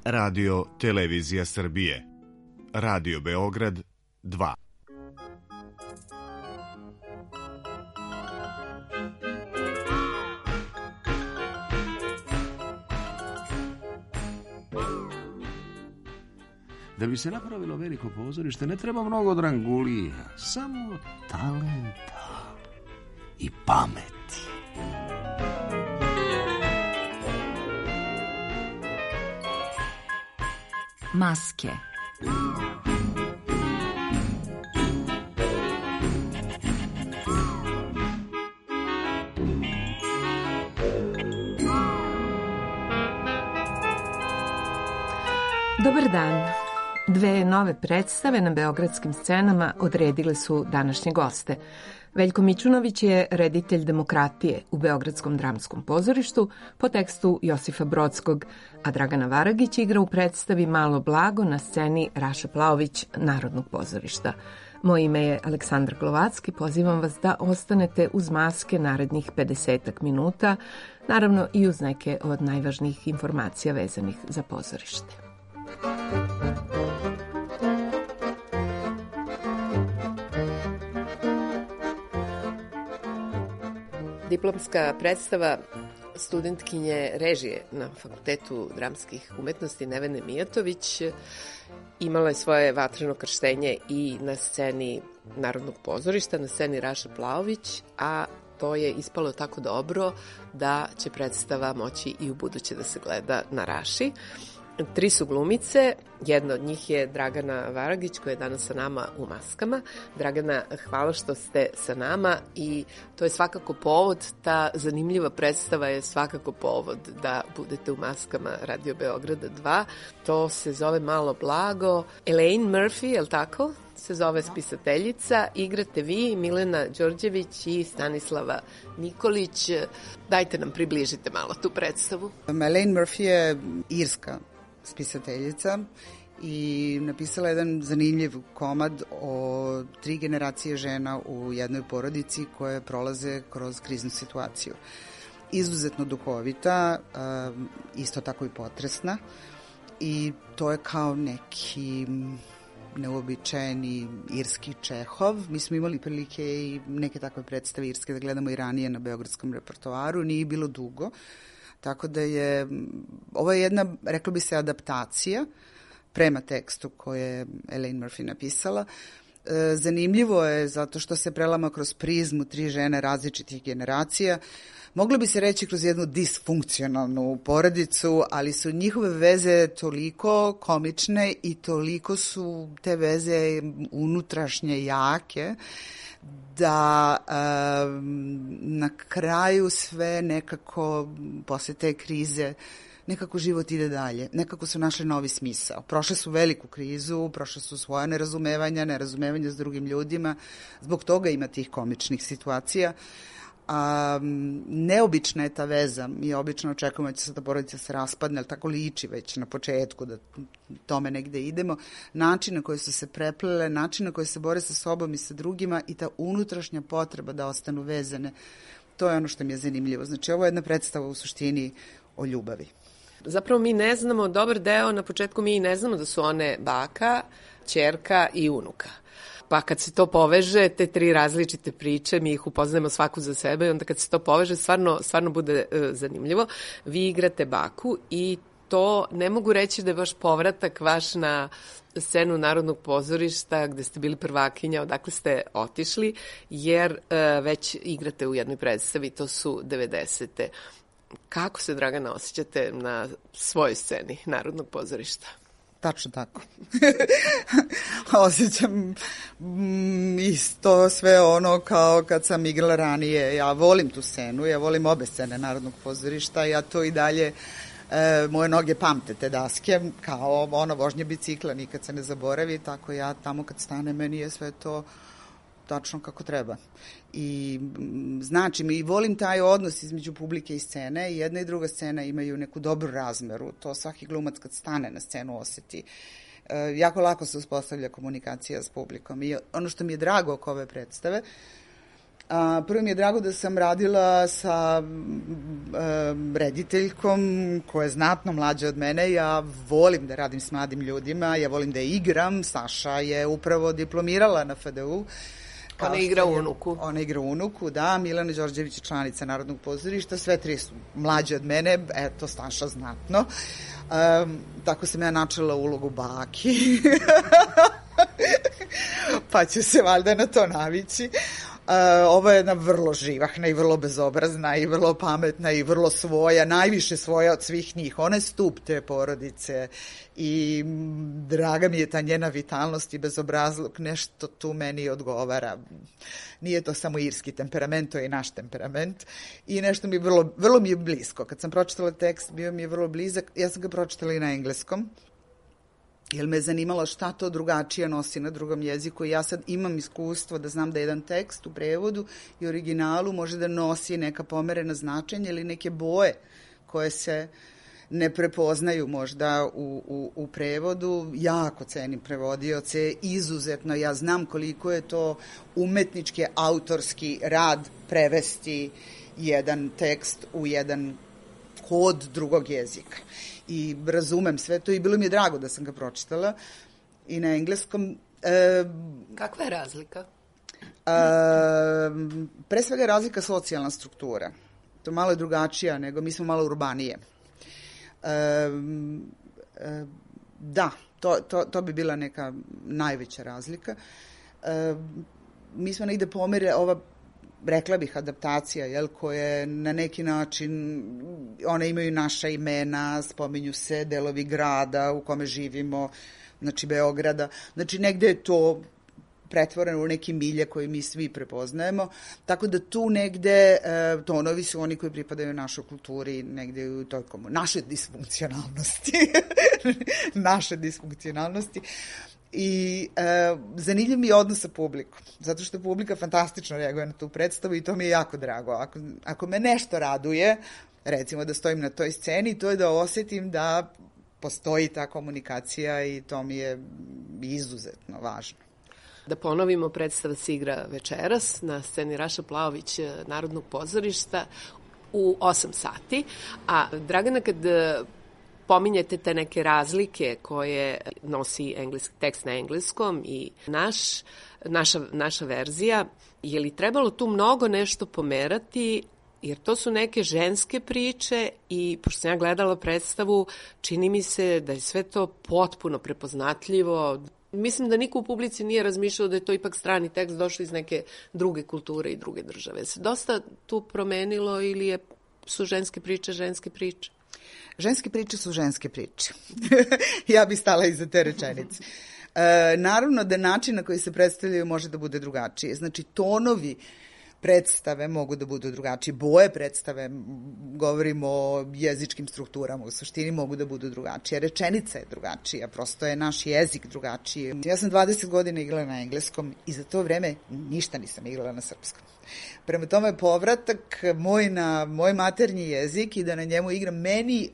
Radio Televizija Srbije. Radio Beograd 2. Da bi se napravilo veliko pozorište ne treba mnogo drangulija, samo talenta i pameti. Maske. Dobar dan. Dve nove predstave na beogradskim scenama odredile su današnje goste. Veljko Mićunović je reditelj Demokratije u Beogradskom dramskom pozorištu po tekstu Josifa Brodskog, a Dragana Varagić igra u predstavi Malo blago na sceni Raša Plaović Narodnog pozorišta. Moje ime je Aleksandra Glovacki, pozivam vas da ostanete uz maske narednih 50 minuta, naravno i uz neke od najvažnijih informacija vezanih za pozorište. Diplomska predstava studentkinje režije na Fakultetu dramskih umetnosti Nevene Mijatović imala je svoje vatreno krštenje i na sceni Narodnog pozorišta, na sceni Raša Plaović, a to je ispalo tako dobro da će predstava moći i u buduće da se gleda na Raši. Tri su glumice, jedna od njih je Dragana Varagić koja je danas sa nama u maskama. Dragana, hvala što ste sa nama i to je svakako povod, ta zanimljiva predstava je svakako povod da budete u maskama Radio Beograda 2. To se zove Malo blago. Elaine Murphy, je li tako? Se zove spisateljica, igrate vi, Milena Đorđević i Stanislava Nikolić. Dajte nam, približite malo tu predstavu. Elaine Murphy je irska spisateljica i napisala jedan zanimljiv komad o 3 generacije žena u jednoj porodici koje prolaze kroz kriznu situaciju. Izuzetno duhovita, isto tako i potresna, i to je kao neki neuobičajeni irski Čehov. Mi smo imali prilike i neke takve predstave irske da gledamo i ranije na beogradskom repertoaru, nije bilo dugo. Tako da je, ovo je jedna, reklo bi se, adaptacija prema tekstu koje je Elaine Murphy napisala. Zanimljivo je zato što se prelama kroz prizmu 3 žene različitih generacija. Moglo bi se reći kroz jednu disfunkcionalnu porodicu, ali su njihove veze toliko komične i toliko su te veze unutrašnje jake, da na kraju sve nekako, posle te krize, nekako život ide dalje. Nekako su našli novi smisao. Prošle su veliku krizu, prošle su svoja nerazumevanja s drugim ljudima. Zbog toga ima tih komičnih situacija. Neobična je ta veza. Mi obično očekujemo da će se ta porodica se raspadne, ali tako liči već na početku da tome negde idemo. Način na koji su se preplele, način na koji se bore sa sobom i sa drugima i ta unutrašnja potreba da ostanu vezane, to je ono što mi je zanimljivo. Znači, ovo je jedna predstava u suštini o ljubavi. Zapravo mi ne znamo, dobar deo, na početku mi ne znamo da su one baka, ćerka i unuka. Pa kad se to poveže, te 3 različite priče, mi ih upoznajemo svaku za sebe i onda kad se to poveže, stvarno bude zanimljivo. Vi igrate baku i to ne mogu reći da je baš povratak vaš na scenu Narodnog pozorišta gde ste bili prvakinja, odakle ste otišli, jer već igrate u jednoj predstavi, to su 90. Kako se, Dragana, osjećate na svojoj sceni Narodnog pozorišta? Tačno tako. Osjećam isto sve ono kao kad sam igrala ranije. Ja volim tu scenu, ja volim obe scene Narodnog pozorišta, ja to i dalje, moje noge pamte te daske, kao ono vožnje bicikla, nikad se ne zaboravi, tako ja tamo kad stane, meni je sve to tačno kako treba. I znači mi volim taj odnos između publike i scene. Jedna i druga scena imaju neku dobru razmeru. To svaki glumac kad stane na scenu oseti. Jako lako se uspostavlja komunikacija s publikom. I ono što mi je drago oko ove predstave, Prvo mi je drago da sam radila sa rediteljkom koja je znatno mlađa od mene. Ja volim da radim s mladim ljudima, ja volim da igram. Saša je upravo diplomirala na FDU. Ona igra u Unuku. Ona igra u Unuku, da. Milana Đorđević je članica Narodnog pozorišta. Sve tri su mlađe od mene, eto, Saša znatno. Tako sam ja načela ulogu baki. Pa ću se valjda na to navići. Ovo je jedna vrlo živahna i vrlo bezobrazna i vrlo pametna i vrlo svoja, najviše svoja od svih njih. Ona je stup te porodice i draga mi je ta njena vitalnost i bezobrazluk, nešto tu meni odgovara. Nije to samo irski temperament, to je i naš temperament. I nešto mi je vrlo mi je blisko. Kad sam pročitala tekst, bio mi je vrlo blizak. Ja sam ga pročitala i na engleskom, jer me je zanimalo šta to drugačije nosi na drugom jeziku. Ja sad imam iskustvo da znam da jedan tekst u prevodu i originalu može da nosi neka pomerena značenja ili neke boje koje se ne prepoznaju možda u prevodu. Jako cenim prevodioce, izuzetno. Ja znam koliko je to umetnički, autorski rad prevesti jedan tekst u jedan kod drugog jezika. I razumem sve to i bilo mi je drago da sam ga pročitala i na engleskom. Kakva je razlika? Pre svega je razlika socijalna struktura. To malo je drugačija nego mi smo malo urbanije. Da, to bi bila neka najveća razlika. Mi smo negde pomere ova, rekla bih, adaptacija, jel, koje na neki način, one imaju naša imena, spominju se delovi grada u kome živimo, znači Beograda, znači negde je to pretvoreno u neke milje koje mi svi prepoznajemo, tako da tu negde tonovi su oni koji pripadaju našoj kulturi, negde u toj našoj disfunkcionalnosti. I zanimljiv mi je odnos sa publikom, zato što publika fantastično reaguje na tu predstavu i to mi je jako drago. Ako me nešto raduje, recimo da stojim na toj sceni, to je da osetim da postoji ta komunikacija i to mi je izuzetno važno. Da ponovimo, predstava se igra večeras na sceni Raša Plaović Narodnog pozorišta u 8 sati, a Dragana, kad pominjete te neke razlike koje nosi tekst na engleskom i naša verzija, je li trebalo tu mnogo nešto pomerati, jer to su neke ženske priče i pošto sam ja gledala predstavu, čini mi se da je sve to potpuno prepoznatljivo. Mislim da niko u publici nije razmišljao da je to ipak strani tekst došao iz neke druge kulture i druge države. Se dosta tu promenilo ili su ženske priče? Ženske priče su ženske priče. Ja bih stala iza te rečenice. Naravno da način na koji se predstavljaju može da bude drugačiji. Znači, tonovi predstave mogu da budu drugačiji. Boje predstave, govorimo o jezičkim strukturama, u suštini mogu da budu drugačije. Rečenica je drugačija, prosto je naš jezik drugačiji. Ja sam 20 godina igrala na engleskom i za to vreme ništa nisam igrala na srpskom. Prema tome, povratak moj na moj maternji jezik i da na njemu igram meni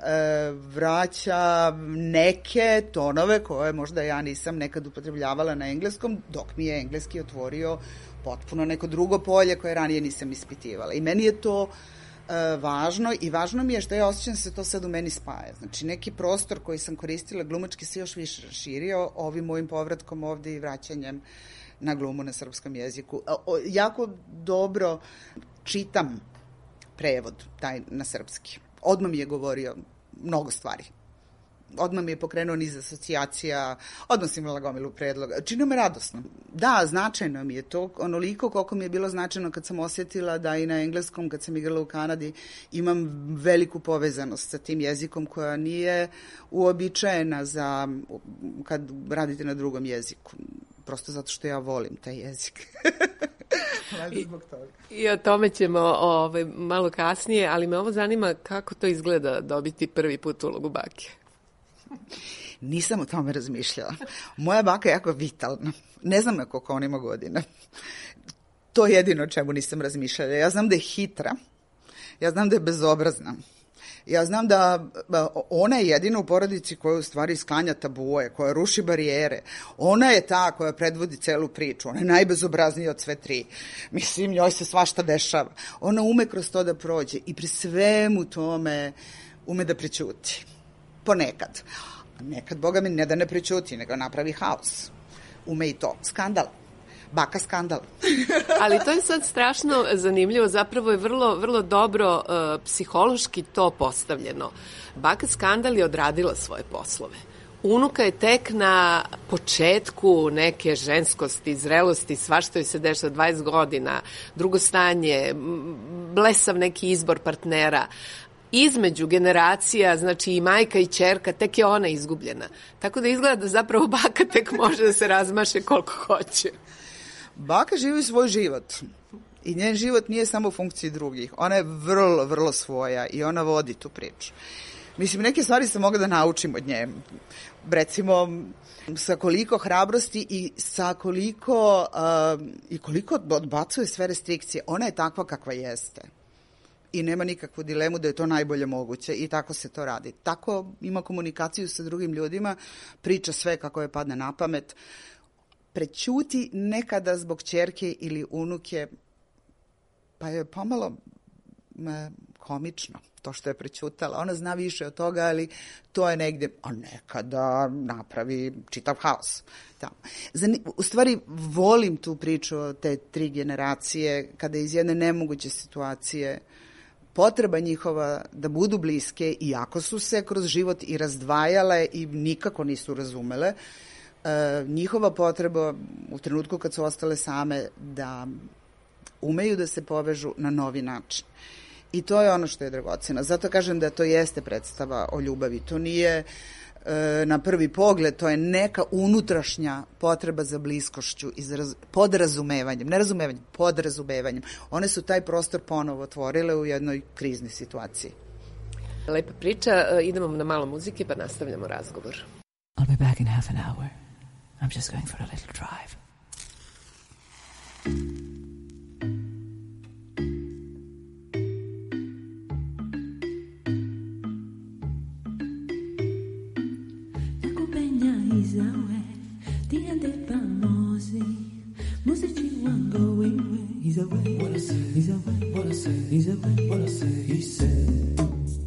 vraća neke tonove koje možda ja nisam nekad upotrebljavala na engleskom, dok mi je engleski otvorio potpuno neko drugo polje koje ranije nisam ispitivala. I meni je to važno i važno mi je što ja osjećam se to sad u meni spaja. Znači, neki prostor koji sam koristila glumački se još više raširio ovim mojim povratkom ovde i vraćanjem na glumu na srpskom jeziku. Jako dobro čitam prevod taj na srpski. Odmah mi je govorio mnogo stvari. Odmah mi je pokrenuo niz asocijacija, odmah sam imala gomilu predloga. Čini me radosno. Da, značajno mi je to, onoliko koliko mi je bilo značajno kad sam osjetila da i na engleskom, kad sam igrala u Kanadi, imam veliku povezanost sa tim jezikom koja nije uobičajena za kad radite na drugom jeziku. Prosto zato što ja volim taj jezik. I o tome ćemo malo kasnije, ali me ovo zanima kako to izgleda dobiti prvi put ulogu bake. Nisam o tome razmišljala. Moja baka je jako vitalna. Ne znam na koliko on ima godina. To je jedino o čemu nisam razmišljala. Ja znam da je hitra. Ja znam da je bezobrazna. Ja znam da ona je jedina u porodici koja u stvari sklanja tabue, koja ruši barijere. Ona je ta koja predvodi celu priču. Ona je najbezobraznija od sve tri. Mislim, njoj se svašta dešava. Ona ume kroz to da prođe i pri svemu tome ume da prećuti. Ponekad. Nekad, boga mi, ne da ne prećuti, nego napravi haos. Ume i to. Skandal. Baka skandal. Ali to je sad strašno zanimljivo, zapravo je vrlo dobro psihološki to postavljeno. Baka skandal je odradila svoje poslove. Unuka je tek na početku neke ženskosti, zrelosti, svašta joj se dešava 20 godina, drugo stanje, blesav neki izbor partnera. Između generacija, znači i majka i ćerka, tek je ona izgubljena. Tako da izgleda da zapravo baka tek može da se razmaše koliko hoće. Baka živi svoj život i njen život nije samo u funkciji drugih. Ona je vrlo svoja i ona vodi tu priču. Mislim, neke stvari se mogu da naučim od nje. Recimo, sa koliko hrabrosti i sa koliko odbacuje sve restrikcije. Ona je takva kakva jeste. I nema nikakvu dilemu da je to najbolje moguće i tako se to radi. Tako ima komunikaciju sa drugim ljudima, priča sve kako je padne na pamet, prećuti nekada zbog ćerke ili unuke, pa je pomalo komično to što je prećutala. Ona zna više od toga, ali to je negde, a nekada napravi čitav haos. Tamo. U stvari, volim tu priču o te tri generacije, kada iz jedne nemoguće situacije potreba njihova da budu bliske, iako su se kroz život i razdvajale i nikako nisu razumele, njihova potreba u trenutku kad su ostale same da umeju da se povežu na novi način. I to je ono što je dragoceno. Zato kažem da to jeste predstava o ljubavi. To nije na prvi pogled, to je neka unutrašnja potreba za bliskošću i za podrazumevanjem, ne razumevanjem, podrazumevanjem. One su taj prostor ponovo otvorile u jednoj kriznoj situaciji. Lepa priča, idemo na malo muzike pa nastavljamo razgovor. I'll be back in half an hour. I'm just going for a little drive. Isawe, diante famosi, musici wango wewe. Isawe, wanna say, Isawe, wanna say, Isawe, wanna say, he said.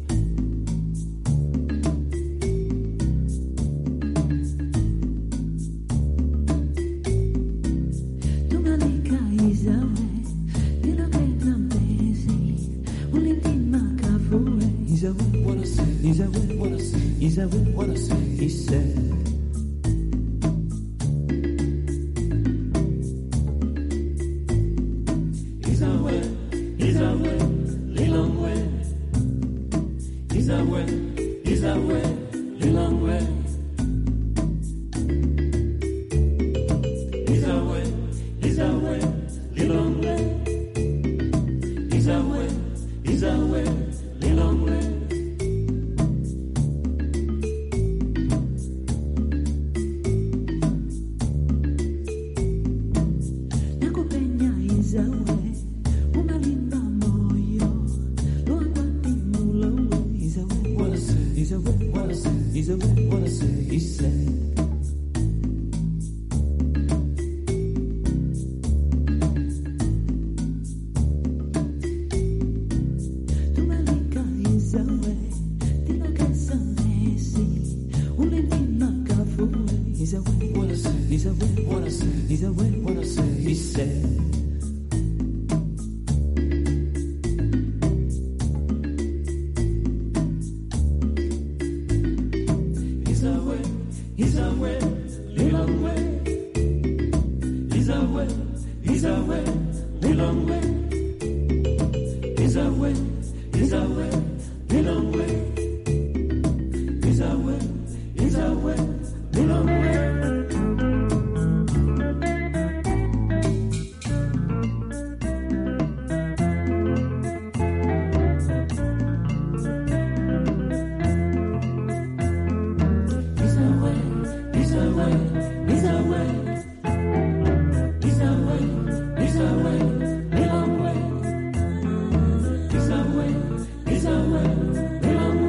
Tu malika Isawe, dilo che non pesi, un'intima cavure. Isawe, wanna say, Isawe, wanna say, Isawe, wanna say, he said. Is our way,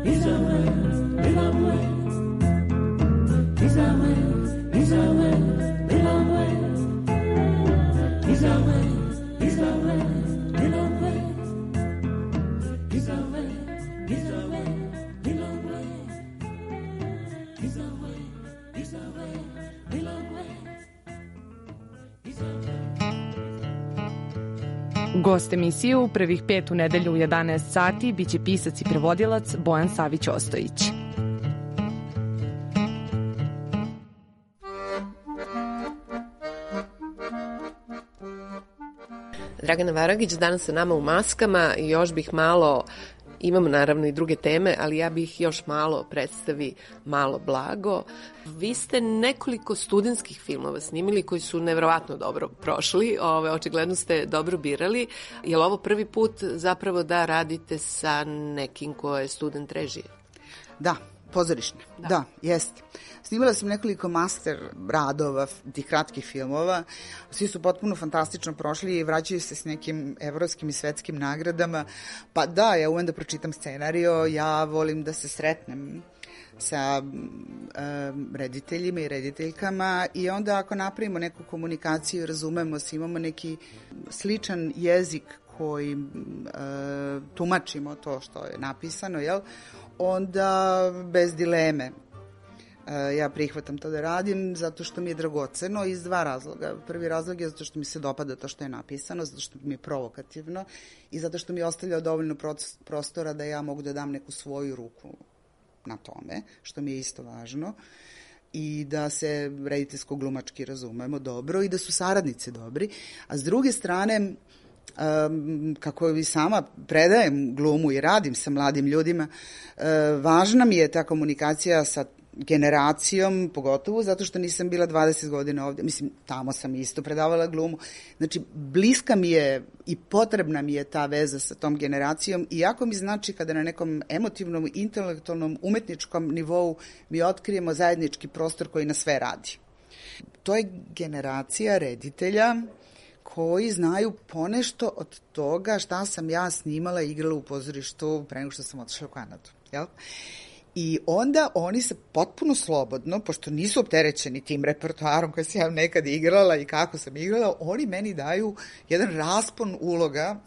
Gost emisije u prvih 5 u nedelju u 11 sati biće pisac i prevodilac Bojan Savić-Ostojić. Dragana Varagić danas sa nama u maskama i još bih malo, imamo naravno i druge teme, ali ja bih još malo predstavi Malo blago. Vi ste nekoliko studentskih filmova snimili koji su nevjerovatno dobro prošli, očigledno ste dobro birali. Je li ovo prvi put zapravo da radite sa nekim ko je student režije? Da, pozorišne. Da, jeste. Snimala sam nekoliko master radova, tih kratkih filmova. Svi su potpuno fantastično prošli i vraćaju se s nekim evropskim i svetskim nagradama. Pa da, ja umem da pročitam scenario, ja volim da se sretnem sa rediteljima i rediteljkama i onda ako napravimo neku komunikaciju, razumemo se, imamo neki sličan jezik koji tumačimo to što je napisano, jel? Onda bez dileme ja prihvatam to da radim zato što mi je dragoceno iz dva razloga. Prvi razlog je zato što mi se dopada to što je napisano, zato što mi je provokativno i zato što mi ostavlja dovoljno prostora da ja mogu da dam neku svoju ruku na tome, što mi je isto važno, i da se rediteljsko-glumački razumemo dobro i da su saradnici dobri. A s druge strane, kako i sama predajem glumu i radim sa mladim ljudima, važna mi je ta komunikacija sa generacijom, pogotovo zato što nisam bila 20 godina ovde. Mislim, tamo sam isto predavala glumu. Znači, bliska mi je i potrebna mi je ta veza sa tom generacijom i jako mi znači kada na nekom emotivnom, intelektualnom, umetničkom nivou mi otkrijemo zajednički prostor koji na sve radi. To je generacija reditelja koji znaju ponešto od toga šta sam ja snimala i igrala u pozorištu pre nego što sam otišla u Kanadu. Jel? I onda oni se potpuno slobodno, pošto nisu opterećeni tim repertoarom koji sam ja nekad igrala i kako sam igrala, oni meni daju jedan raspon uloga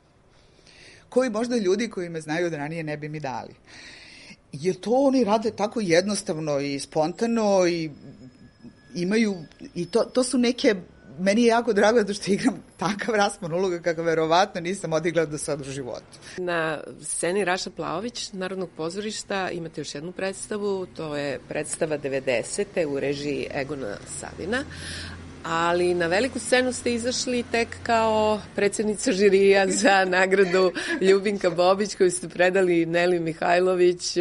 koji možda ljudi koji me znaju od ranije ne bi mi dali. Jer to oni rade tako jednostavno i spontano i imaju, i to su neke, meni je jako drago zato što igram takav raspon uloga kakav verovatno nisam odigrala do sada u životu. Na sceni Raša Plaović, Narodnog pozorišta, imate još jednu predstavu, to je predstava 90. u režiji Egona Savina, ali na veliku scenu ste izašli tek kao predsjednica žirija za nagradu Ljubinka Bobić koju ste predali Neli Mihajlović.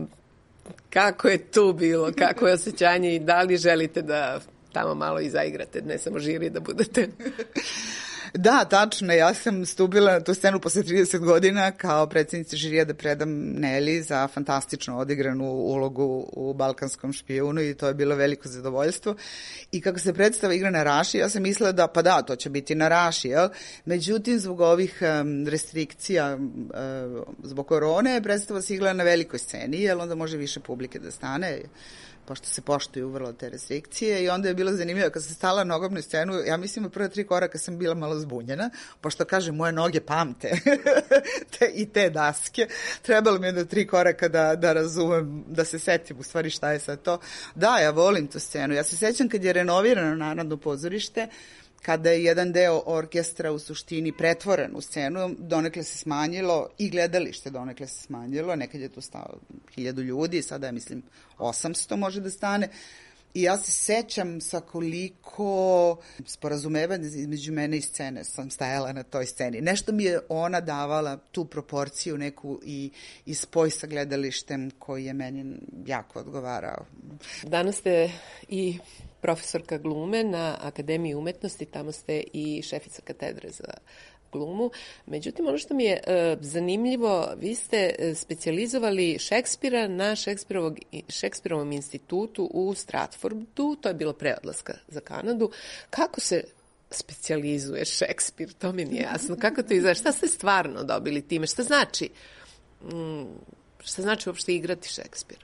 Kako je tu bilo, kako je osjećanje i da li želite da tamo malo i zaigrate, ne samo žiri da budete? Da, tačno, ja sam stupila na tu scenu posle 30 godina kao predsjednica žirija da predam Neli za fantastično odigranu ulogu u Balkanskom špijunu i to je bilo veliko zadovoljstvo. I kako se predstava igra na Raši, ja sam mislila da, pa da, to će biti na Raši, jel? Međutim, zbog ovih restrikcija, zbog korone, predstava se igra na velikoj sceni, jer onda može više publike da stane, pošto se poštuju vrlo te restrikcije i onda je bilo zanimljivo kad sam stala na nogobnu scenu, ja mislim u prve 3 koraka sam bila malo zbunjena, pošto kaže moje noge pamte i te daske, trebalo mi je 3 koraka da razumem, da se setim u stvari šta je sad to. Da, ja volim tu scenu, ja se sećam kad je renovirano Narodno pozorište, kada je jedan deo orkestra u suštini pretvoren u scenu, donekle se smanjilo i gledalište donekle se smanjilo, nekad je tu stalo 1000 ljudi, sada je mislim 800 može da stane. I ja se sećam sa koliko sporazumevanja između mene i scene sam stajala na toj sceni. Nešto mi je ona davala tu proporciju neku i spoj sa gledalištem koji je meni jako odgovarao. Danas ste i profesorka glume na Akademiji umetnosti, tamo ste i šefica katedre za glumu. Međutim, ono što mi je zanimljivo, vi ste specijalizovali Šekspira na Šekspirovom institutu u Stratfordu, to je bilo pre odlaska za Kanadu. Kako se specijalizuje Šekspir? To mi nije jasno. Kako to izgleda? Šta ste stvarno dobili time? Šta znači Šta znači uopšte igrati Šekspira?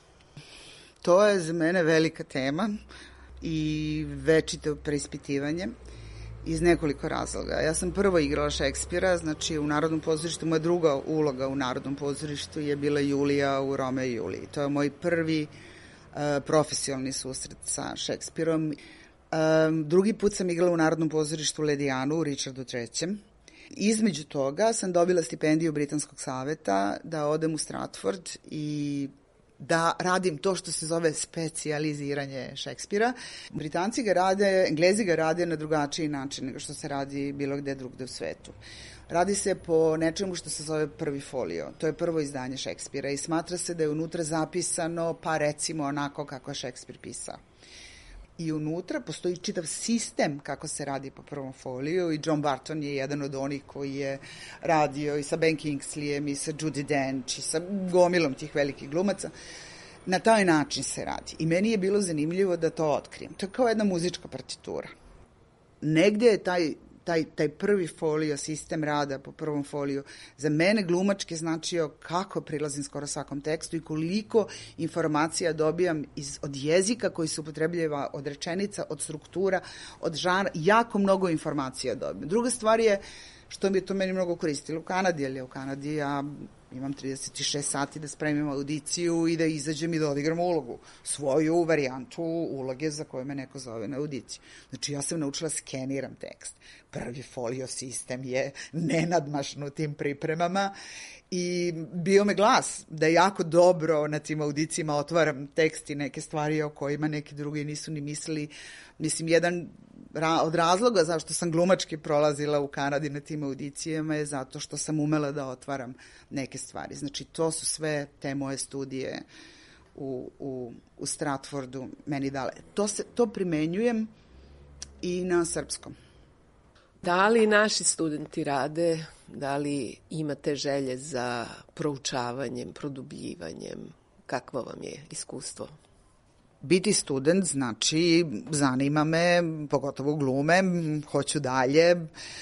To je za mene velika tema i večito preispitivanje iz nekoliko razloga. Ja sam prvo igrala Šekspira, znači u Narodnom pozorištu, moja druga uloga u Narodnom pozorištu je bila Julija u Romeo i Juliji. To je moj prvi profesionalni susret sa Šekspirom. Drugi put sam igrala u Narodnom pozorištu Ledijanu u Richardu III. Između toga sam dobila stipendiju Britanskog saveta da odem u Stratford i da radim to što se zove specijaliziranje Šekspira. Britanci ga rade, Englezi ga rade na drugačiji način nego što se radi bilo gde drugde u svetu. Radi se po nečemu što se zove prvi folio. To je prvo izdanje Šekspira i smatra se da je unutra zapisano, pa recimo onako kako je Šekspir pisao. I unutra postoji čitav sistem kako se radi po prvom foliju i John Barton je jedan od onih koji je radio i sa Ben Kingsleyem i sa Judi Dench i sa gomilom tih velikih glumaca. Na taj način se radi. I meni je bilo zanimljivo da to otkrijem. To je kao jedna muzička partitura. Negde je taj prvi folio, sistem rada po prvom foliju, za mene glumački značio kako prilazim skoro svakom tekstu i koliko informacija dobijam od jezika koji se upotrebljava, od rečenica, od struktura, od žanra, jako mnogo informacija dobijam. Druga stvar je što mi je to meni mnogo koristilo u Kanadi, jer u Kanadi ja imam 36 sati da spremim audiciju i da izađem i da odigram ulogu. Svoju varijantu uloge za koju me neko zove na audiciju. Znači, ja sam naučila skeniram tekst. Prvi folio sistem je nenadmašan u tim pripremama i bio me glas da jako dobro na tim audicijama otvaram tekst i neke stvari o kojima neki drugi nisu ni mislili. Mislim, jedan od razloga zašto sam glumački prolazila u Kanadi na tim audicijama je zato što sam umela da otvaram neke stvari. Znači, to su sve te moje studije u Stratfordu meni dale. To primenjujem i na srpskom. Da li naši studenti rade, da li imate želje za proučavanjem, produbljivanjem? Kakvo vam je iskustvo? Biti student znači zanima me, pogotovo glume, hoću dalje,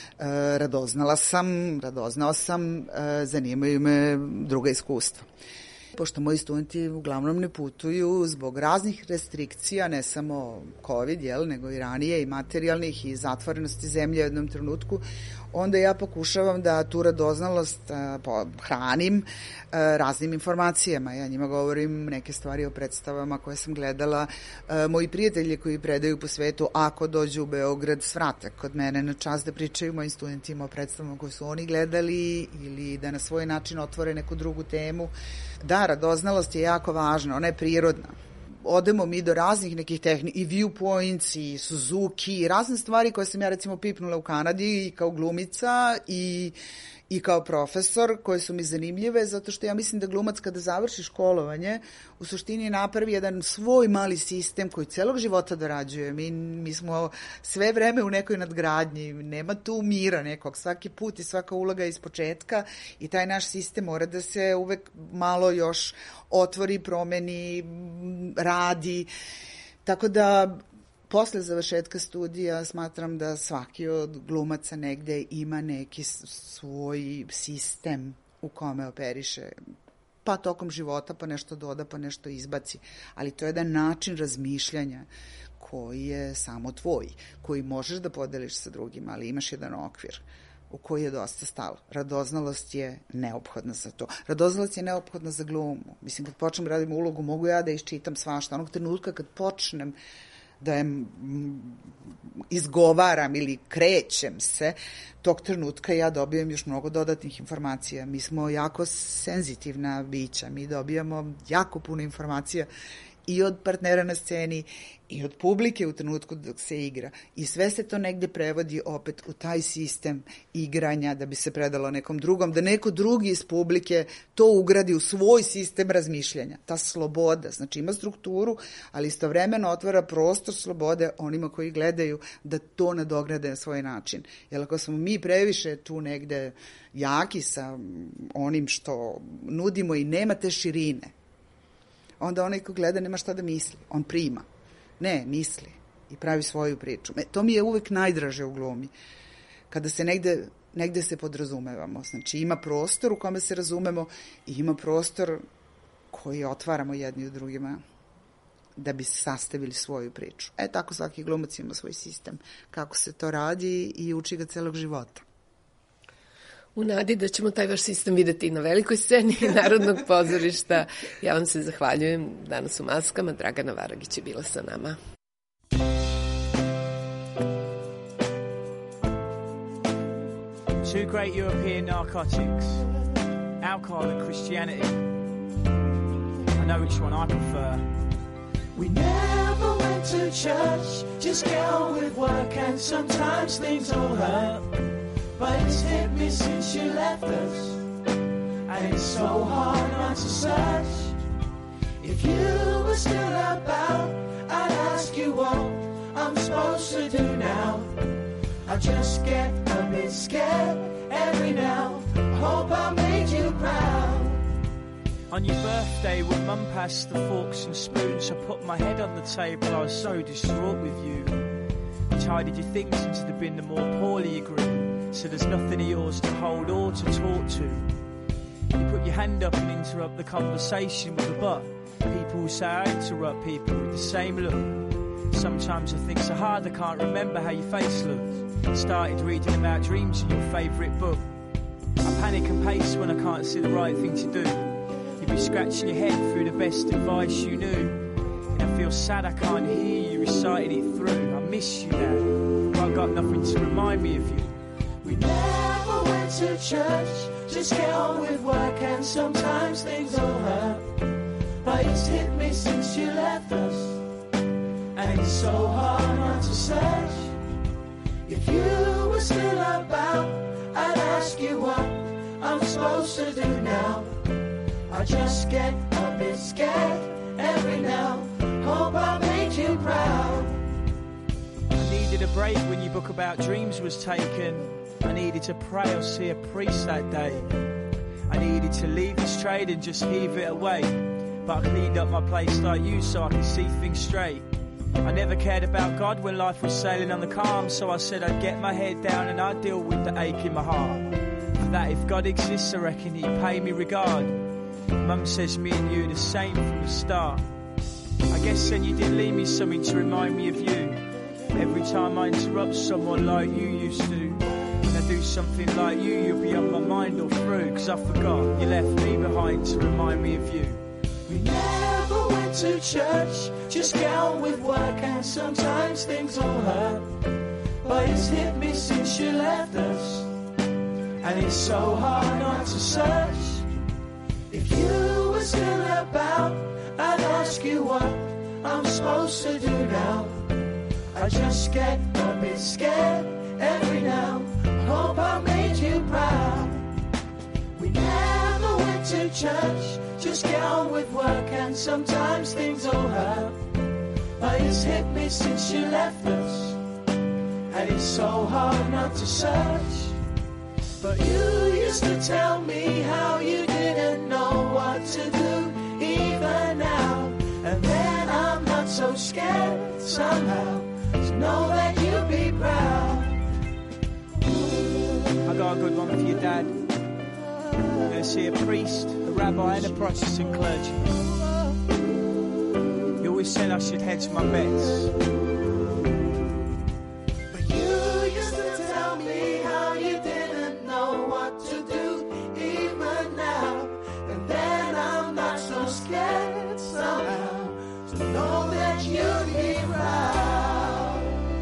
radoznao sam, zanimaju me druga iskustva. Pošto moji studenti uglavnom ne putuju zbog raznih restrikcija, ne samo COVID, nego i ranije i materijalnih i zatvorenosti zemlje u jednom trenutku, onda ja pokušavam da tu radoznalost hranim raznim informacijama. Ja njima govorim neke stvari o predstavama koje sam gledala. Moji prijatelji koji predaju po svetu, ako dođu u Beograd, svrate kod mene na čas da pričaju mojim studentima o predstavama koje su oni gledali ili da na svoj način otvore neku drugu temu. Da, radoznalost je jako važna, ona je prirodna. Odemo mi do raznih nekih tehnika, i viewpoints, i Suzuki, i razne stvari koje sam ja recimo pipnula u Kanadi i kao glumica i kao profesor, koje su mi zanimljive, zato što ja mislim da glumac kada završi školovanje, u suštini napravi jedan svoj mali sistem koji celog života dorađuje. Mi smo sve vreme u nekoj nadgradnji, nema tu mira nekog, svaki put i svaka uloga je iz početka i taj naš sistem mora da se uvek malo još otvori, promeni, radi. Tako da posle završetka studija smatram da svaki od glumaca negde ima neki svoj sistem u kome operiše, pa tokom života, pa nešto doda, pa nešto izbaci. Ali to je jedan način razmišljanja koji je samo tvoj, koji možeš da podeliš sa drugima, ali imaš jedan okvir u koji je dosta stalo. Radoznalost je neophodna za to. Radoznalost je neophodna za glumu. Mislim, kad počnem radim ulogu, mogu ja da iščitam svašta. Onog trenutka kad počnem da je izgovaram ili krećem se, tog trenutka ja dobijem još mnogo dodatnih informacija. Mi smo jako senzitivna bića, mi dobijamo jako puno informacija i od partnera na sceni i od publike u trenutku dok se igra. I sve se to negde prevodi opet u taj sistem igranja da bi se predalo nekom drugom, da neko drugi iz publike to ugradi u svoj sistem razmišljanja. Ta sloboda, znači ima strukturu, ali istovremeno otvara prostor slobode onima koji gledaju da to nadograde na svoj način. Jer ako smo mi previše tu negde jaki sa onim što nudimo i nema te širine, onda onaj ko gleda nema šta da misli. On prima. Ne, misli i pravi svoju priču. To mi je uvek najdraže u glumi. Kada se negde negde se podrazumevamo. Znači ima prostor u kome se razumemo i ima prostor koji otvaramo jedni u drugima da bi sastavili svoju priču. Tako svaki glumac ima svoj sistem. Kako se to radi i uči ga celog života. U nadi da ćemo taj vaš sistem videti i na velikoj sceni Narodnog pozorišta. Ja vam se zahvaljujem. Danas u Maskama Dragana Varagić je bila sa nama. Two great European narcotics, alcohol and Christianity. I know which one I prefer. We never went to church, just get on with work, and sometimes things all hurt. But it's hit me since you left us, and it's so hard not to search. If you were still about, I'd ask you what I'm supposed to do now. I just get a bit scared every now. I hope I made you proud. On your birthday, when Mum passed the forks and spoons, I put my head on the table, I was so distraught with you. You tidied your things into the bin the more poorly you grew, so there's nothing of yours to hold or to talk to. You put your hand up and interrupt the conversation with a but. People who say I interrupt people with the same look. Sometimes I think so hard I can't remember how your face looked. Started reading about dreams in your favourite book. I panic and pace when I can't see the right thing to do. You'd be scratching your head through the best advice you knew. And I feel sad I can't hear you reciting it through. I miss you now, but I've got nothing to remind me of you. We never went to church, just get on with work, and sometimes things all hurt. But it's hit me since you left us, and it's so hard not to search. If you were still about, I'd ask you what I'm supposed to do now. I just get a bit scared every now. Hope I made you proud. I needed a break when your book about dreams was taken. I needed to pray or see a priest that day. I needed to leave this trade and just heave it away. But I cleaned up my place like you so I could see things straight. I never cared about God when life was sailing on the calm, so I said I'd get my head down and I'd deal with the ache in my heart. For that if God exists, I reckon he'd pay me regard. Mum says me and you are the same from the start. I guess then you did leave me something to remind me of you. Every time I interrupt someone like you used to, when I do something like you, you'll be on my mind all through. Cause I forgot you left me behind to remind me of you. We never went to church, just get on with work, and sometimes things all hurt. But it's hit me since you left us, and it's so hard not to search. If you were still about, I'd ask you what I'm supposed to do now. I just get a bit scared every now. Hope I made you proud. We never went to church, just get on with work, and sometimes things all hurt. But it's hit me since you left us, and it's so hard not to search. But you used to tell me how you didn't know what to do, even now. And then I'm not so scared somehow, to know that you'd be proud. I got a good one for your dad. I'm going to see a priest, a rabbi and a Protestant clergy. He always said I should hedge my bets. But you used to tell me how you didn't know what to do, even now. And then I'm not so scared somehow, to know that you'd be proud.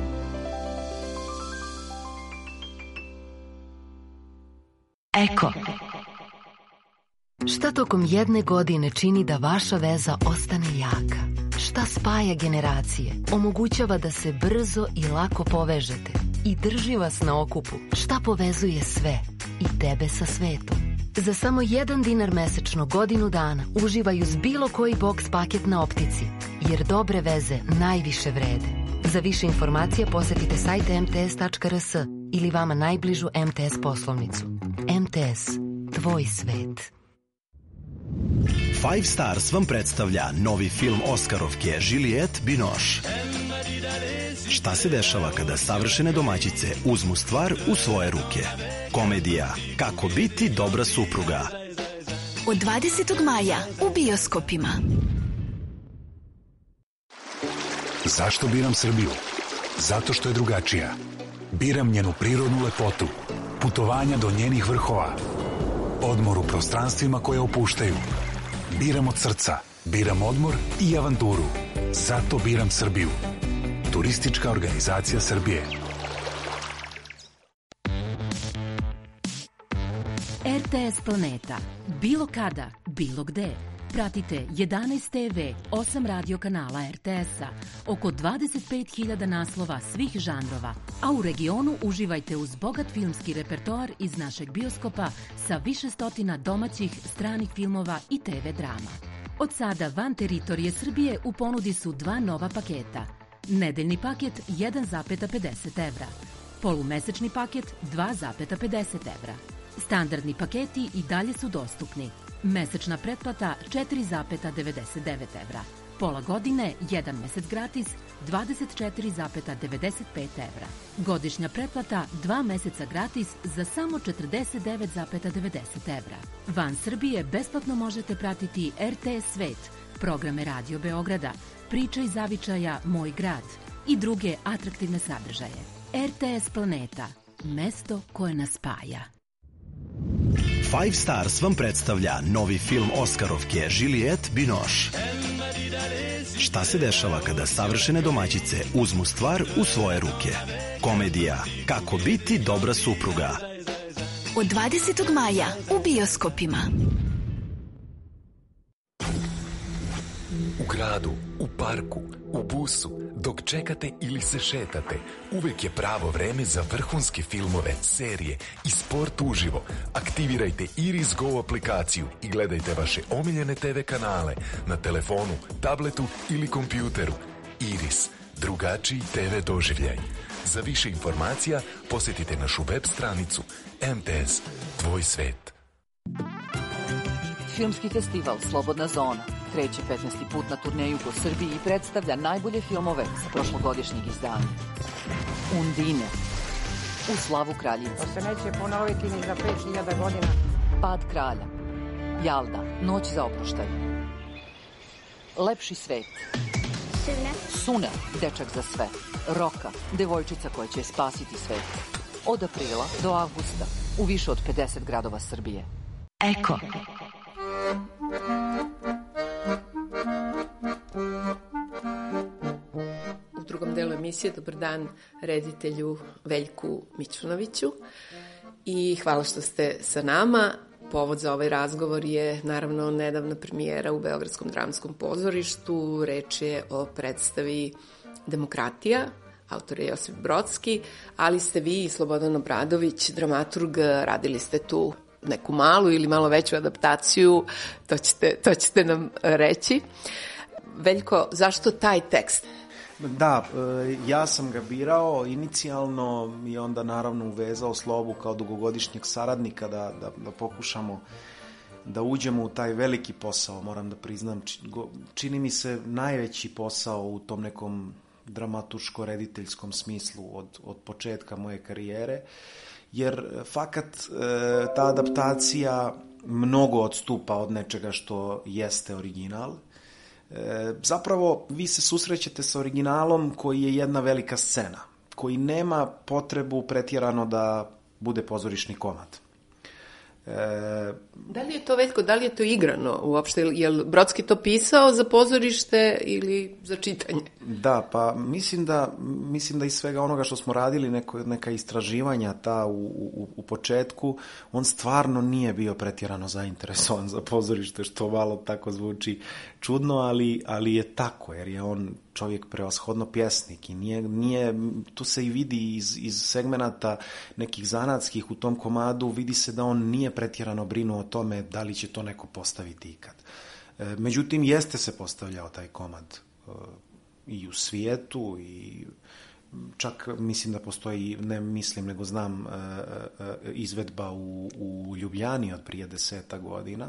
Eko. Šta tokom jedne godine čini da vaša veza ostane jaka? Šta spaja generacije, omogućava da se brzo i lako povežete i drži vas na okupu? Šta povezuje sve i tebe sa svetom? Za samo $1 mesečno godinu dana uživaju s bilo koji boks paket na Optici, jer dobre veze najviše vrede. Za više informacija posetite sajt mts.rs ili vama najbližu MTS poslovnicu. MTS, tvoj svet. Five Stars vam predstavlja novi film Oskarovke Juliette Binoche. Šta se dešava kada savršene domaćice uzmu stvar u svoje ruke? Komedija Kako biti dobra supruga. Od 20. maja u bioskopima. Zašto biram Srbiju? Zato što je drugačija. Biram njenu prirodnu lepotu, putovanja do njenih vrhova, odmor u prostranstvima koje opuštaju. Biram od srca, biram odmor i avanturu. Zato biram Srbiju. Turistička organizacija Srbije. RTS Planeta. Bilo kada, bilo gde. Pratite 11 TV, 8 radio kanala RTS-a, oko 25.000 naslova svih žanrova, a u regionu uživajte uz bogat filmski repertoar iz našeg bioskopa sa više stotina domaćih, stranih filmova i TV drama. Od sada van teritorije Srbije u ponudi su 2 nova paketa. Nedeljni paket 1,50 evra. Polumesečni paket 2,50 evra. Standardni paketi i dalje su dostupni. Mesečna pretplata 4,99 evra. Pola godine, 1 mesec gratis, 24,95 evra. Godišnja pretplata 2 meseca gratis za samo 49,90 evra. Van Srbije besplatno možete pratiti RTS Svet, programe Radio Beograda, Priče iz zavičaja Moj grad i druge atraktivne sadržaje. RTS Planeta, mesto koje nas spaja. Five Stars vam predstavlja novi film Oskarovke Juliette Binoche. Šta se dešava kada savršene domaćice uzmu stvar u svoje ruke? Komedija Kako biti dobra supruga. Od 20. maja u bioskopima. U gradu, u parku, u busu, dok čekate ili se šetate, uvek je pravo vreme za vrhunske filmove, serije i sport uživo. Aktivirajte Iris Go aplikaciju i gledajte vaše omiljene TV kanale na telefonu, tabletu ili kompjuteru. Iris, drugačiji TV doživljaj. Za više informacija posjetite našu web stranicu MTS, tvoj svet. Filmski festival Slobodna zona kreće 15. put na turneju po Srbiji i predstavlja najbolje filmove sa prošlogodišnjeg izdanja. Undine, U slavu kraljice. To se neće ponoviti ni za 5000 godina. Pad kralja, Jalda, Noć za oproštaj. Lepši svet. Suna, Dečak za sve. Roka, devojčica koja će spasiti svet. Od aprila do avgusta u više od 50 gradova Srbije. Eko. U drugom delu emisije dobar dan reditelju Veljku Mićunoviću i hvala što ste sa nama. Povod za ovaj razgovor je naravno nedavna premijera u Beogradskom dramskom pozorištu. Reč je o predstavi Demokratija, autor je Josip Brodski, ali ste vi i Slobodan Obradović, dramaturg, radili ste tu neku malu ili malo veću adaptaciju, to ćete nam reći. Veljko, zašto taj tekst? Da, ja sam ga birao inicijalno i onda naravno uvezao Slobu kao dugogodišnjeg saradnika da pokušamo da uđemo u taj veliki posao, moram da priznam. Čini mi se najveći posao u tom nekom dramaturško-rediteljskom smislu od početka moje karijere, jer fakat ta adaptacija mnogo odstupa od nečega što jeste original. Zapravo, vi se susrećete sa originalom koji je jedna velika scena, koji nema potrebu pretjerano da bude pozorišni komad. Da li je to, Veljko, da li je to igrano uopšte? Je li Brodski to pisao za pozorište ili za čitanje? Da, pa mislim da iz svega onoga što smo radili, neka istraživanja ta u početku, on stvarno nije bio pretjerano zainteresovan za pozorište, što malo tako zvuči čudno, ali je tako, jer je on čovjek prevashodno pjesnik i nije tu se i vidi iz segmenata nekih zanatskih u tom komadu, vidi se da on nije pretjerano brinuo o tome da li će to neko postaviti ikad. Međutim, jeste se postavljao taj komad i u svijetu i čak mislim da postoji, ne mislim nego znam, izvedba u Ljubljani od prije 10 godina.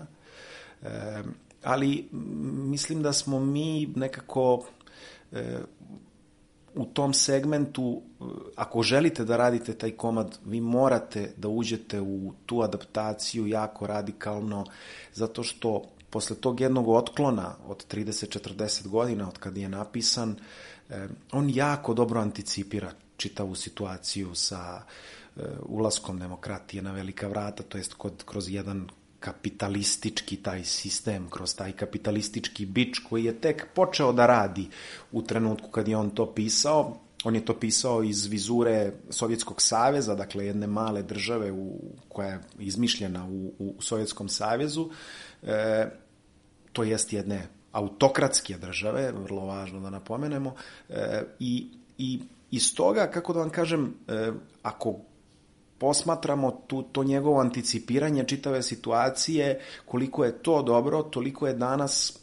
Ali mislim da smo mi nekako u tom segmentu, ako želite da radite taj komad, vi morate da uđete u tu adaptaciju jako radikalno, zato što posle tog jednog otklona od 30-40 godina od kad je napisan, on jako dobro anticipira čitavu situaciju sa ulaskom demokratije na velika vrata, to jest kroz jedan kapitalistički taj sistem, kroz taj kapitalistički bič koji je tek počeo da radi u trenutku kad je on to pisao. On je to pisao iz vizure Sovjetskog saveza, dakle jedne male države koja je izmišljena u Sovjetskom savezu, to jest jedne autokratske države, vrlo važno da napomenemo, i iz toga, kako da vam kažem, ako posmatramo to njegovo anticipiranje čitave situacije, koliko je to dobro, toliko je danas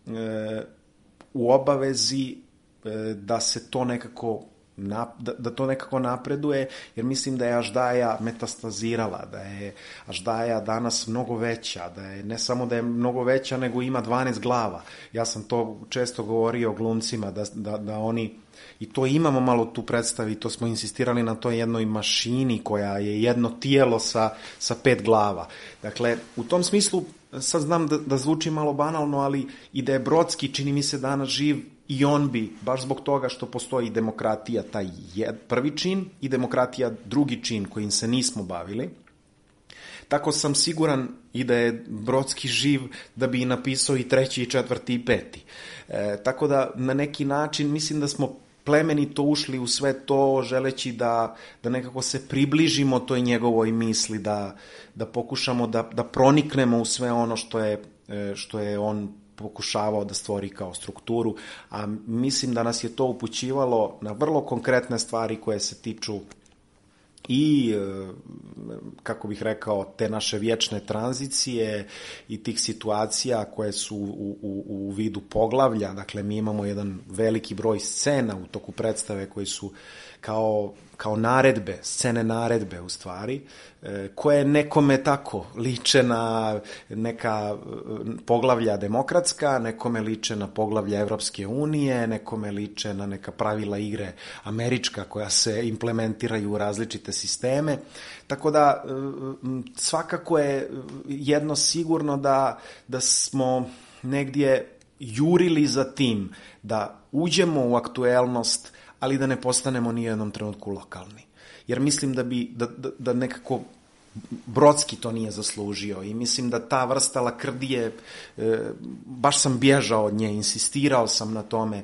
u obavezi da se to nekako da to nekako napreduje, jer mislim da je Aždaja metastazirala, da je Aždaja danas mnogo veća, da je ne samo da je mnogo veća, nego ima 12 glava. Ja sam to često govorio glumcima, da oni, i to imamo malo tu predstavi, to smo insistirali na toj jednoj mašini koja je jedno tijelo sa 5 glava. Dakle, u tom smislu, sad znam da zvuči malo banalno, ali i da je Brodski, čini mi se, danas živ, i on bi, baš zbog toga što postoji demokratija, taj prvi čin, i demokratija drugi čin kojim se nismo bavili, tako sam siguran i da je Brodski živ da bi napisao i treći, i četvrti, i peti. Tako da na neki način mislim da smo plemenito ušli u sve to, želeći da nekako se približimo toj njegovoj misli, da pokušamo da proniknemo u sve ono što je on pokušavao da stvori kao strukturu, a mislim da nas je to upućivalo na vrlo konkretne stvari koje se tiču i, kako bih rekao, te naše vječne tranzicije i tih situacija koje su u vidu poglavlja. Dakle, mi imamo jedan veliki broj scena u toku predstave koji su kao naredbe, scene naredbe u stvari, koje nekome tako liče na neka poglavlja demokratska, nekome liče na poglavlja Evropske unije, nekome liče na neka pravila igre američka koja se implementiraju u različite sisteme. Tako da svakako je jedno sigurno da smo negdje jurili za tim da uđemo u aktuelnost, ali da ne postanemo ni u jednom trenutku lokalni. Jer mislim da nekako Brodski to nije zaslužio i mislim da ta vrsta lakrdije, baš sam bježao od nje, insistirao sam na tome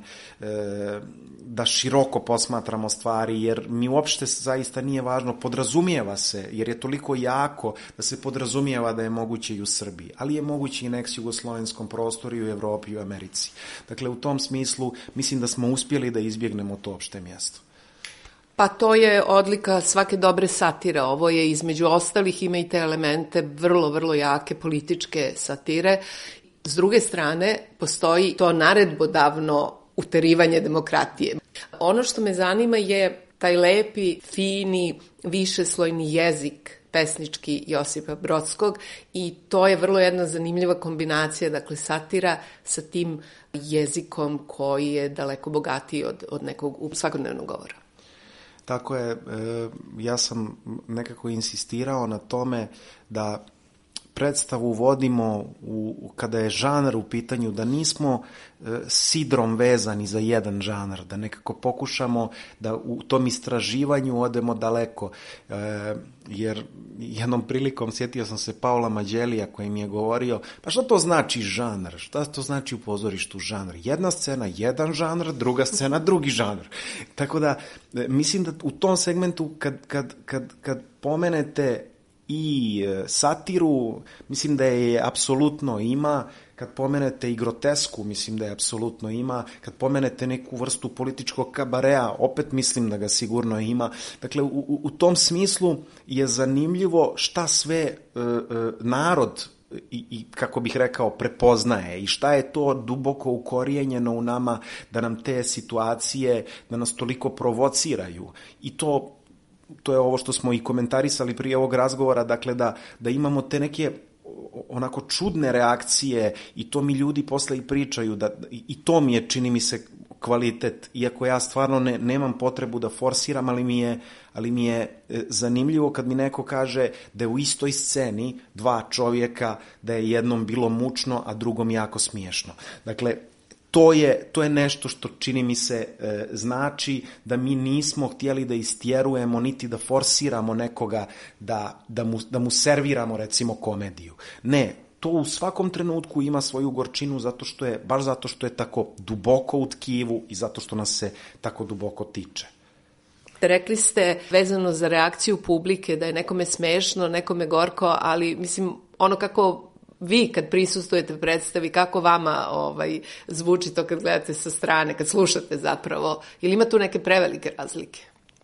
da široko posmatramo stvari, jer mi uopšte zaista nije važno, podrazumijeva se, jer je toliko jako da se podrazumijeva da je moguće i u Srbiji, ali je moguće i na ex-jugoslovenskom prostoru i u Evropi i u Americi. Dakle, u tom smislu mislim da smo uspjeli da izbjegnemo to opšte mjesto. Pa to je odlika svake dobre satire. Ovo je između ostalih, ima i te elemente vrlo, vrlo jake političke satire. S druge strane, postoji to naredbodavno uterivanje demokratije. Ono što me zanima je taj lepi, fini, višeslojni jezik pesnički Josipa Brodskog i to je vrlo jedna zanimljiva kombinacija, dakle satira sa tim jezikom koji je daleko bogatiji od nekog svakodnevnog govora. Tako je, ja sam nekako insistirao na tome da predstavu vodimo kada je žanr u pitanju, da nismo sidrom vezani za jedan žanr, da nekako pokušamo da u tom istraživanju odemo daleko, jer jednom prilikom sjetio sam se Paola Mađelija koji mi je govorio, pa što to znači žanr, šta to znači u pozorištu žanr, jedna scena, jedan žanr, druga scena, drugi žanr. Tako da mislim da u tom segmentu kad pomenete i satiru, mislim da je apsolutno ima, kad pomenete i grotesku, mislim da je apsolutno ima, kad pomenete neku vrstu političkog kabarea, opet mislim da ga sigurno ima. Dakle, u tom smislu je zanimljivo šta sve narod i kako bih rekao prepoznaje i šta je to duboko ukorijenjeno u nama da nam te situacije, da nas toliko provociraju. I to je ovo što smo i komentarisali prije ovog razgovora, dakle da imamo te neke onako čudne reakcije i to mi ljudi posle i pričaju, i to mi je, čini mi se, kvalitet, iako ja stvarno nemam potrebu da forsiram, ali mi je zanimljivo kad mi neko kaže da je u istoj sceni dva čovjeka, da je jednom bilo mučno, a drugom jako smiješno. Dakle, to je nešto što čini mi se znači da mi nismo htjeli da istjerujemo niti da forsiramo nekoga da mu serviramo recimo komediju. Ne, to u svakom trenutku ima svoju gorčinu baš zato što je tako duboko u tkivu i zato što nas se tako duboko tiče. Rekli ste vezano za reakciju publike da je nekome smešno, nekome gorko, ali mislim ono kako vi kad prisustujete predstavi, kako vama zvuči to kad gledate sa strane, kad slušate zapravo, ili ima tu neke prevelike razlike?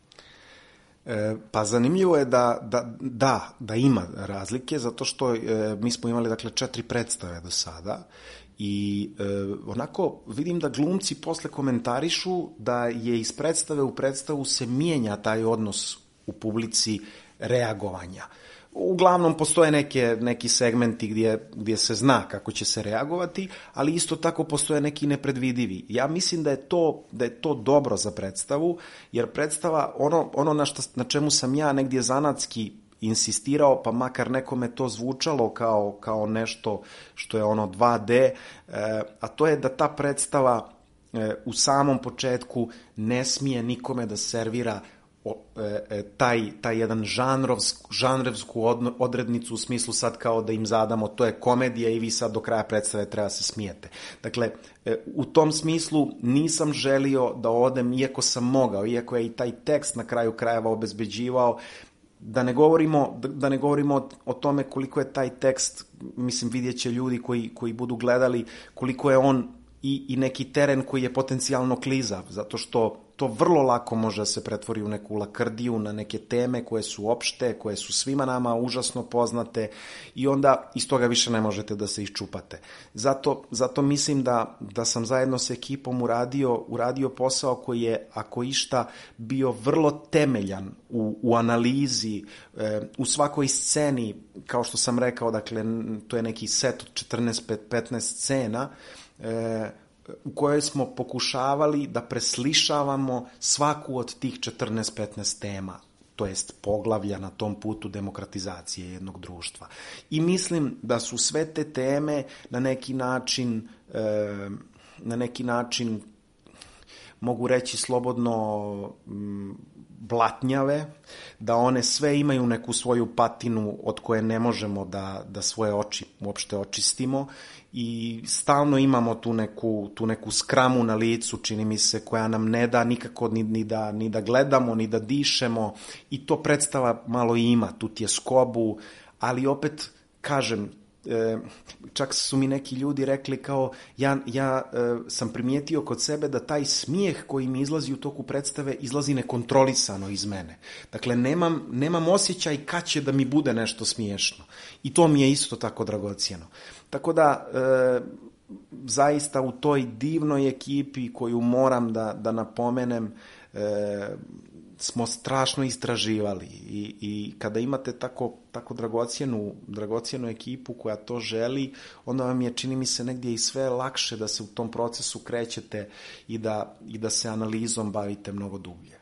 Pa zanimljivo je da ima razlike, zato što mi smo imali 4 predstave do sada i onako vidim da glumci posle komentarišu da je iz predstave u predstavu se mijenja taj odnos u publici reagovanja. Uglavnom postoje neki segmenti gdje se zna kako će se reagovati, ali isto tako postoje neki nepredvidivi. Ja mislim da je to dobro za predstavu, jer predstava, ono na čemu sam ja negdje zanatski insistirao, pa makar nekome to zvučalo kao nešto što je 2D, a to je da ta predstava u samom početku ne smije nikome da servira taj jedan žanrovsku odrednicu u smislu sad kao da im zadamo to je komedija i vi sad do kraja predstave treba se smijete. Dakle, u tom smislu nisam želio da odem, iako sam mogao, iako je i taj tekst na kraju krajeva obezbeđivao, da ne govorimo o tome koliko je taj tekst, mislim vidjet će ljudi koji budu gledali, koliko je on i neki teren koji je potencijalno klizav, zato što to vrlo lako može da se pretvori u neku lakrdiju, na neke teme koje su opšte, koje su svima nama užasno poznate i onda iz toga više ne možete da se iščupate. Zato mislim da sam zajedno s ekipom uradio posao koji je, ako išta, bio vrlo temeljan u analizi, u svakoj sceni, kao što sam rekao, dakle, to je neki set od 14-15 scena, u kojoj smo pokušavali da preslišavamo svaku od tih 14-15 tema, to jest poglavlja na tom putu demokratizacije jednog društva. I mislim da su sve te teme na neki način mogu reći slobodno blatnjave, da one sve imaju neku svoju patinu od koje ne možemo da svoje oči uopšte očistimo i stalno imamo tu neku skramu na licu, čini mi se, koja nam ne da nikako ni da gledamo, ni da dišemo i to predstava malo ima, tu tjeskobu, ali opet kažem, čak su mi neki ljudi rekli kao ja sam primijetio kod sebe da taj smijeh koji mi izlazi u toku predstave izlazi nekontrolisano iz mene. Dakle, nemam osjećaj kad će da mi bude nešto smiješno. I to mi je isto tako dragocjeno. Tako da, zaista u toj divnoj ekipi koju moram da napomenem, smo strašno istraživali i kada imate tako dragocjenu ekipu koja to želi, onda vam je, čini mi se, negdje i sve lakše da se u tom procesu krećete i da se analizom bavite mnogo dublje.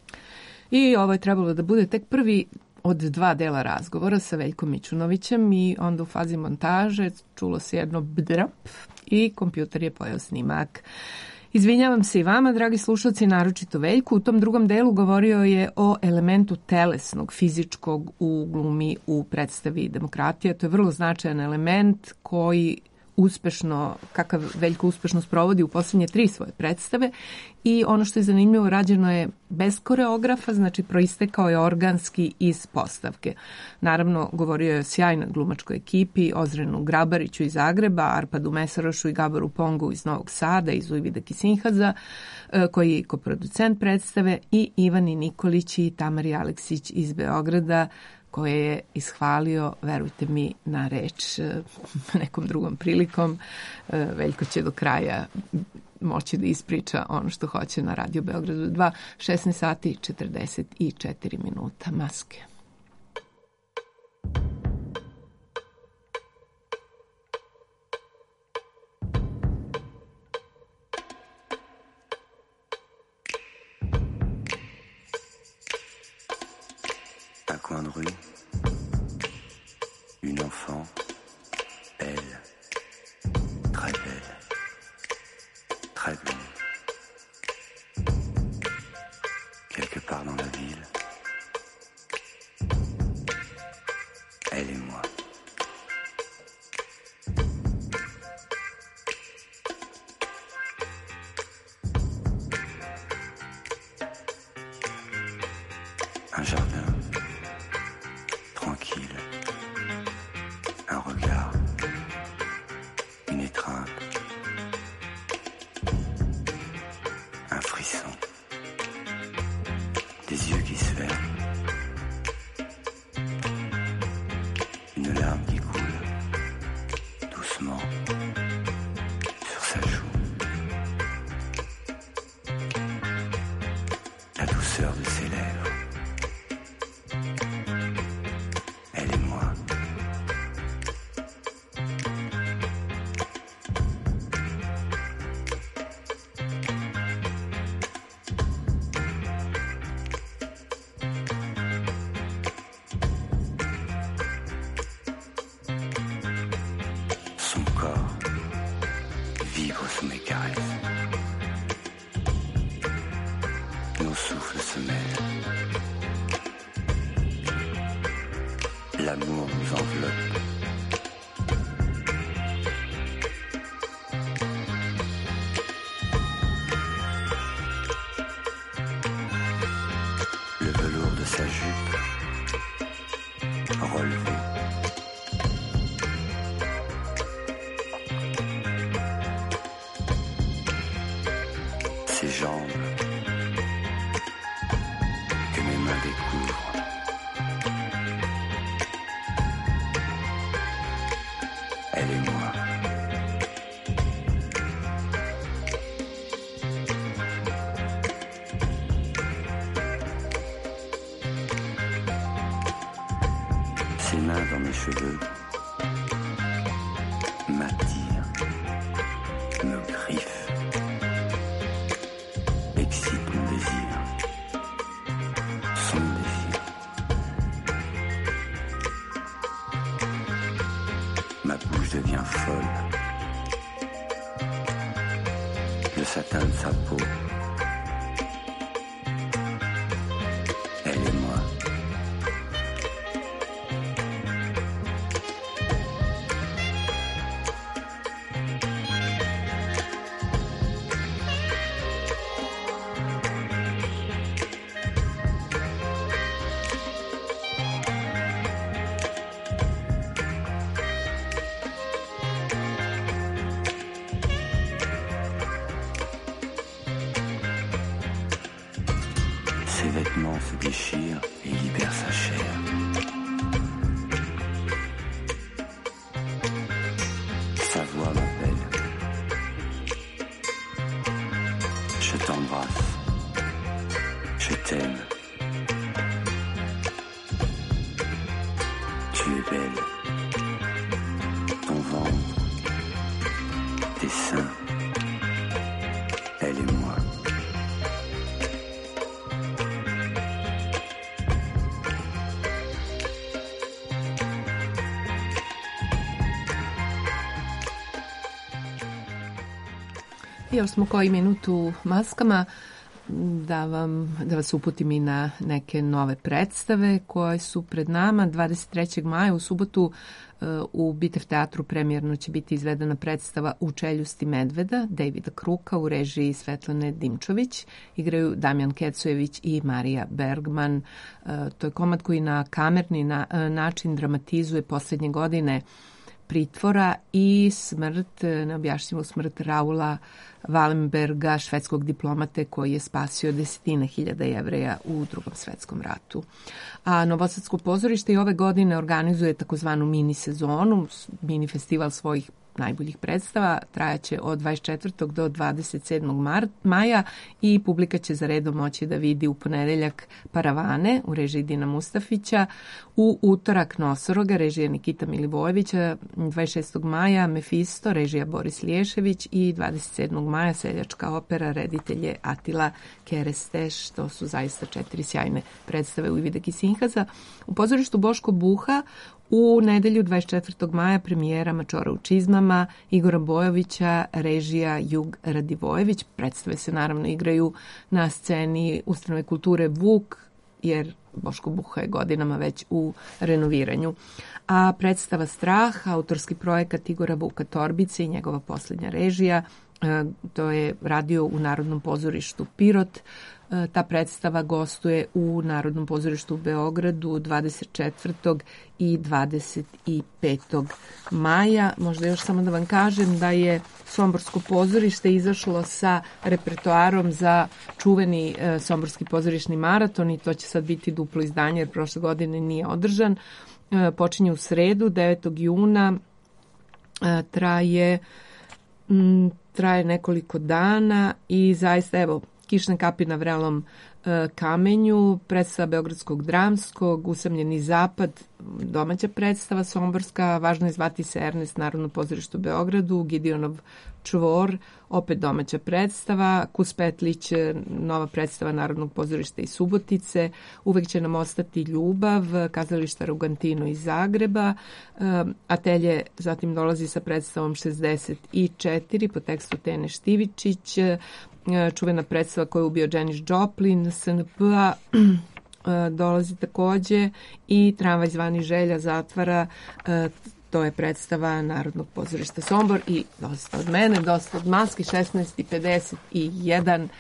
I ovo je trebalo da bude tek prvi od 2 dela razgovora sa Veljkom Mićunovićem i onda u fazi montaže čulo se jedno bdrap i kompjuter je pojeo snimak. Izvinjavam se i vama, dragi slušalci, naročito Veljku. U tom drugom delu govorio je o elementu telesnog, fizičkog u glumi u predstavi Demokratija. To je vrlo značajan element koji kakav Veljko uspešno sprovodi u posljednje 3 svoje predstave i ono što je zanimljivo, rađeno je bez koreografa, znači proistekao je organski iz postavke. Naravno, govorio je o sjajnoj glumačkoj ekipi, Ozrenu Grabariću iz Zagreba, Arpadu Mesarošu i Gaboru Pongu iz Novog Sada, iz Ujvida Kisinhaza, koji je koproducent predstave, i Ivani Nikolić i Tamari Aleksić iz Beograda, koje je ishvalio, verujte mi, na reč nekom drugom prilikom. Veljko će do kraja moći da ispriča ono što hoće na Radio Beogradu 2, 16 sati i 44 minuta. Maske. grande rue, une enfant, belle, très belle, très blonde. Quelque part dans la ville, elle et moi. Un jardin, tranquille, un regard, une étreinte, un frisson, des yeux qui se ferment, une larme qui coule doucement sur sa joue, la douceur de ses lèvres. Elle et moi. Son corps vibre sous mes caresses. Nos souffles se mêlent. L'amour nous enveloppe. Le velours de sa jupe relevé. Ses jambes que mes mains découvrent. Elle et moi. Ses mains dans mes cheveux m'attirent, me griffent, excitent mon désir, son désir. Ma bouche devient folle. Le satin de sa peau. Elle et moi. Ses vêtements se déchirent et libèrent sa chair. Sa voix m'appelle. Je t'embrasse. Je t'aime. Tu es belle. Ton ventre. Tes seins. Elle et moi. Još smo koji minut u maskama da vas uputim i na neke nove predstave koje su pred nama. 23. maja u subotu u Bitev teatru premijerno će biti izvedena predstava U čeljusti medveda Davida Kruka u režiji Svetlane Dimčović. Igraju Damjan Kecojević i Marija Bergman. To je komad koji na kamerni način dramatizuje posljednje godine pritvora i smrt, neobjašnjivu smrt Raula Wallenberga, švedskog diplomate koji je spasio desetine hiljada Jevreja u Drugom svetskom ratu. A Novosadsko pozorište i ove godine organizuje takozvanu mini sezonu, mini festival svojih najboljih predstava. Trajaće od 24. do 27. maja i publika će za redom moći da vidi u ponedeljak Paravane u režiji Dina Mustafića, u utorak Nosoroga režija Nikita Milivojevića, 26. maja Mefisto režija Boris Liješević i 27. maja Seljačka opera reditelj je Atila Keresteš. To su zaista 4 sjajne predstave Ujvida Kisinhaza. U pozorištu Boško Buha u nedelju 24. maja premijera Mačora u čizmama Igora Bojovića, režija Jug Radivojević. Predstave se naravno igraju na sceni Ustanove kulture Vuk, jer Boško Buha je godinama već u renoviranju. A predstava Strah, autorski projekat Igora Vuka Torbice i njegova posljednja režija, to je radio u Narodnom pozorištu Pirot. Ta predstava gostuje u Narodnom pozorištu u Beogradu 24. i 25. maja. Možda još samo da vam kažem da je Somborsko pozorište izašlo sa repertoarom za čuveni Somborski pozorišni maraton i to će sad biti duplo izdanje jer prošle godine nije održan. Počinje u sredu, 9. juna, traje nekoliko dana i zaista, evo, Kišne kapi na vrelom kamenju, predstava Beogradskog dramskog, Usamljeni zapad, domaća predstava somborska, Važno je zvati se Ernest, Narodno pozorište u Beogradu, Gideonov čvor, opet domaća predstava, Kus Petlić, nova predstava Narodnog pozorišta iz Subotice, Uvek će nam ostati ljubav, kazališta Rugantino iz Zagreba, Atelje zatim dolazi sa predstavom 64 po tekstu Tene Štivičić, čuvena predstava koju je ubio Janis Joplin, SNP-a dolazi takođe i Tramvaj zvani Želja zatvara, to je predstava Narodnog pozorišta Sombor i dosta od mene, dosta od maski, 16:51.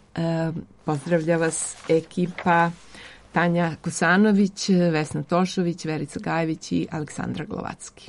Pozdravlja vas ekipa Tanja Kosanović, Vesna Tošović, Verica Gajević i Aleksandra Glovacki.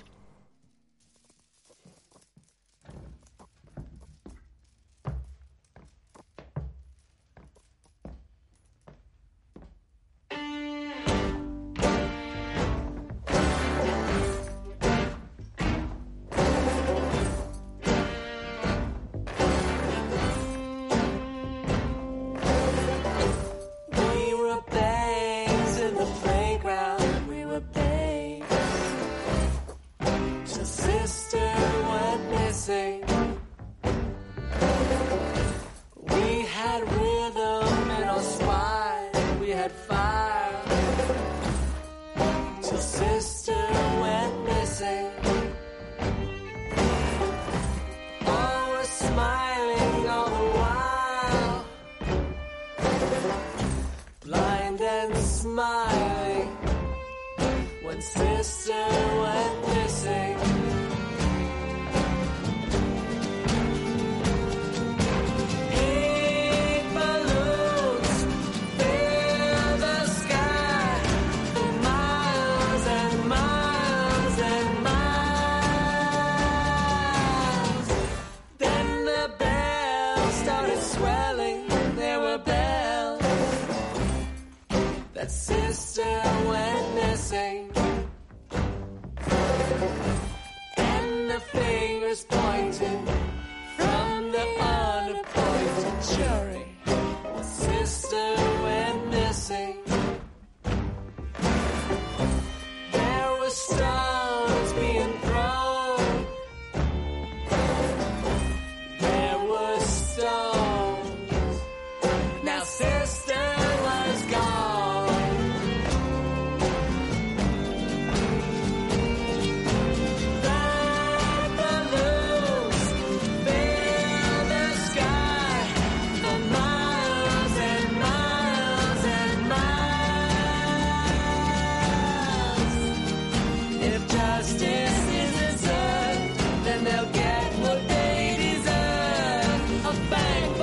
Bang!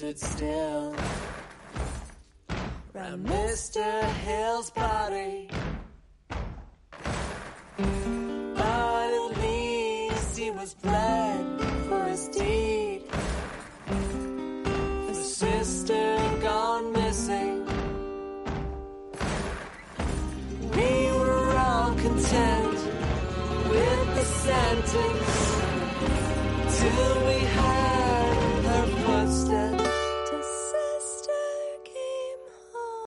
stood still round Mr. Hill's body. But at least he was bled for his deed. The sister gone missing. We were all content with the sentence. To